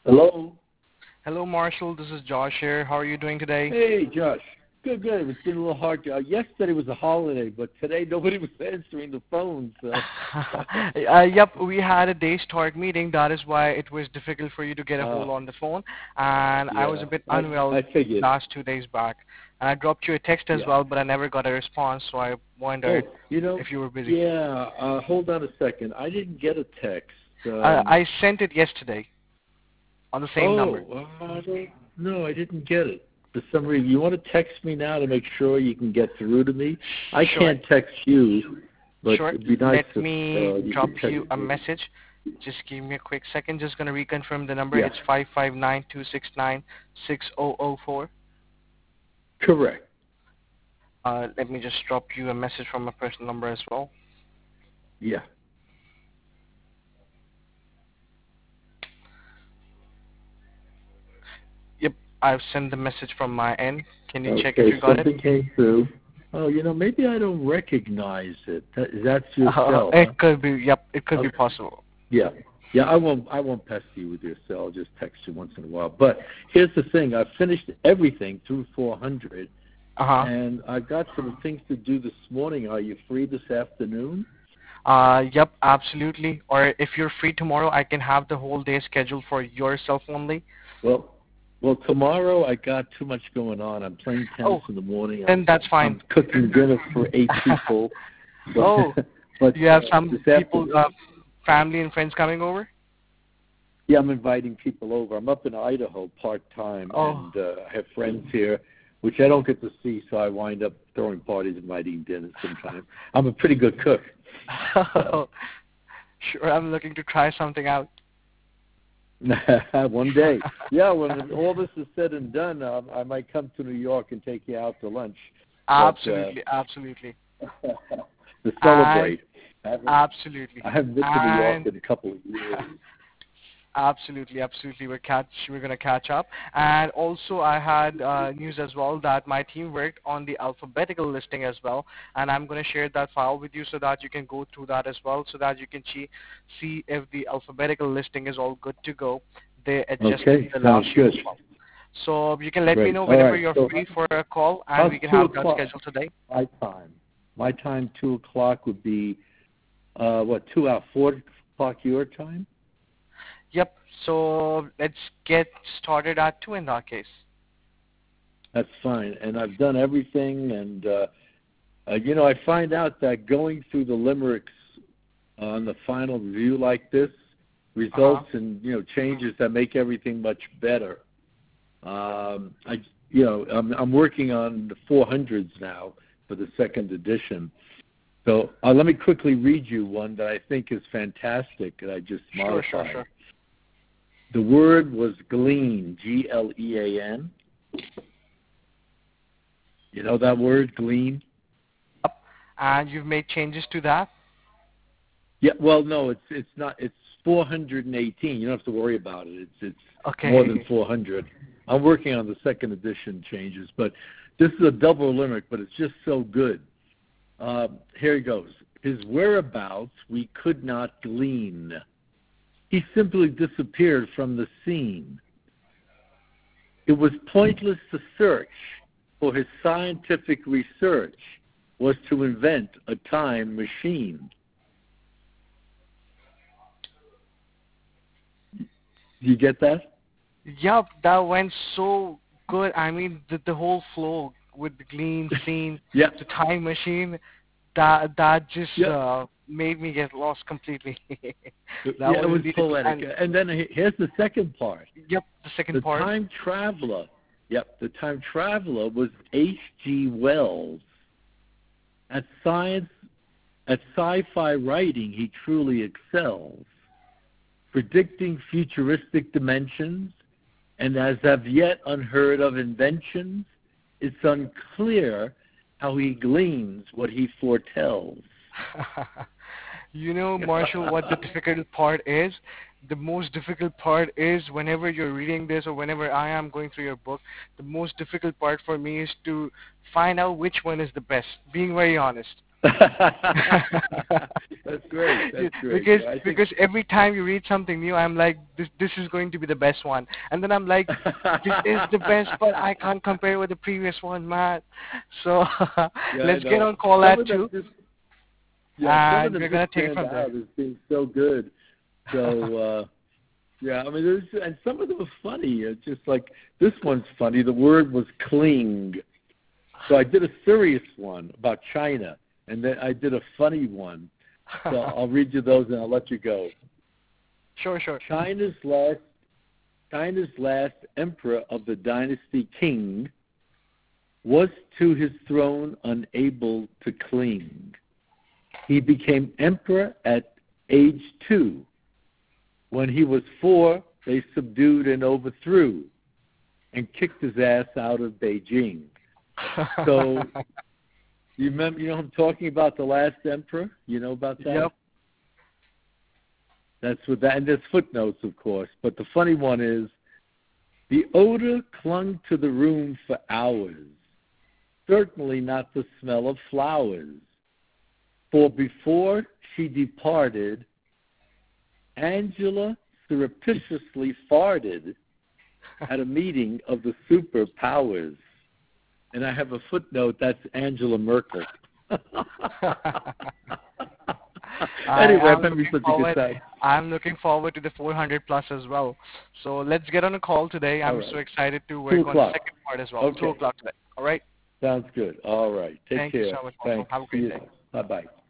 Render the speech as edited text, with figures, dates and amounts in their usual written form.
Hello. Hello, Marshall. This is Josh here. How are you doing today? Hey, Josh. Good, good. It's been a little hard. Yesterday was a holiday, but today nobody was answering the phone. So. Yep, we had a day start meeting. That is why it was difficult for you to get a hold on the phone. And I was Yeah, a bit unwell I figured. last 2 days back. And I dropped you a text as Yeah. well, but I never got a response. So I Oh, wondered if you were busy. yeah. Hold on a second. I didn't get a text. I sent it yesterday on the same number. No, I didn't get it. For some reason, you want to text me now to make sure you can get through to me? I Sure. can't text you, but Sure. it'd be nice Let me you drop could text you a me. message. Just give me a quick second. Just going to reconfirm the number. Yeah, It's 559-269-6004. correct. Let me just drop you a message from my personal number as well. Yeah. Yep, I've sent the message from my end. Can you check if Okay, you got it? something came through. Oh, maybe I don't recognize it. That's your cell, huh? It could be. Yep, it could be Okay. possible. Yeah. Yeah, I won't pester you with your cell. I'll just text you once in a while. But here's the thing. I've finished everything through 400, and I've got some things to do this morning. Are you free this afternoon? Yep, absolutely. Or if you're free tomorrow, I can have the whole day scheduled for yourself only. Well, tomorrow I got too much going on. I'm playing tennis in the morning. Then that's fine. I'm cooking dinner for 8 people. But you have some people, afternoon, family and friends coming over? yeah, I'm inviting people over. I'm up in Idaho part-time, and I have friends here, which I don't get to see, so I wind up throwing parties and eating dinner sometimes. I'm a pretty good cook. Sure, I'm looking to try something out. One day. Yeah, when all this is said and done, I might come to New York and take you out to lunch. Absolutely, absolutely. To celebrate. Absolutely. I haven't been to New York in a couple of years. Absolutely, absolutely. We're gonna catch up. And also, I had news as well that my team worked on the alphabetical listing as well, and I'm gonna share that file with you so that you can go through that as well, so that you can see if the alphabetical listing is all good to go. They adjusted the last year as well. So you can let me know whenever you're free for a call, and we can have that scheduled today. My time, 2 o'clock would be, 2 hours, 4 o'clock your time? Yep. So let's get started at 2 in that case. That's fine. And I've done everything. And, I find out that going through the limericks on the final review like this results in, changes that make everything much better. I'm working on the 400s now for the second edition. So let me quickly read you one that I think is fantastic that I just modified. Sure. The word was glean, Glean. You know that word, glean? Yep. And you've made changes to that? Yeah, well, no, it's not. It's 418. You don't have to worry about it. It's more than 400. I'm working on the second edition changes, but this is a double limerick, but it's just so good. Here it goes. His whereabouts we could not glean. He simply disappeared from the scene. It was pointless to search, for his scientific research was to invent a time machine. You get that? Yep, that went so good. I mean, the whole flow with the glean scene, the time machine, that just made me get lost completely. It was poetic. And then here's the second part. Yep, the second part. The time traveler. Yep, the time traveler was H.G. Wells. At sci-fi writing, he truly excels, predicting futuristic dimensions, and as of yet unheard of inventions, it's unclear how he gleans what he foretells. Marshall, what the difficult part is? The most difficult part is whenever you're reading this or whenever I am going through your book, the most difficult part for me is to find out which one is the best, being very honest. That's great. That's great. Because every time you read something new, I'm like, this is going to be the best one, and then I'm like, this is the best, but I can't compare with the previous one, man. So let's get on call at 2. Yeah, and we're gonna take it from there. As being so good. So yeah, I mean, and some of them are funny. It's just like this one's funny. The word was cling. So I did a serious one about China, and then I did a funny one. So I'll read you those, and I'll let you go. Sure. China's last emperor of the dynasty Qing was to his throne unable to cling. He became emperor at age 2. When he was 4, they subdued and overthrew and kicked his ass out of Beijing. So, you remember? You know, I'm talking about the last emperor. You know about that? Yep. That's what that. And there's footnotes, of course. But the funny one is, the odor clung to the room for hours. Certainly not the smell of flowers. For before she departed, Angela surreptitiously farted at a meeting of the superpowers. And I have a footnote, that's Angela Merkel. Anyway, I'm having such a good time. I'm looking forward to the 400 plus as well. So let's get on a call today. I'm so excited to work on the second part as well. Okay. 2 o'clock today. All right? Sounds good. All right. Take care. Thank you so much. Thanks. Have a great day. Bye-bye.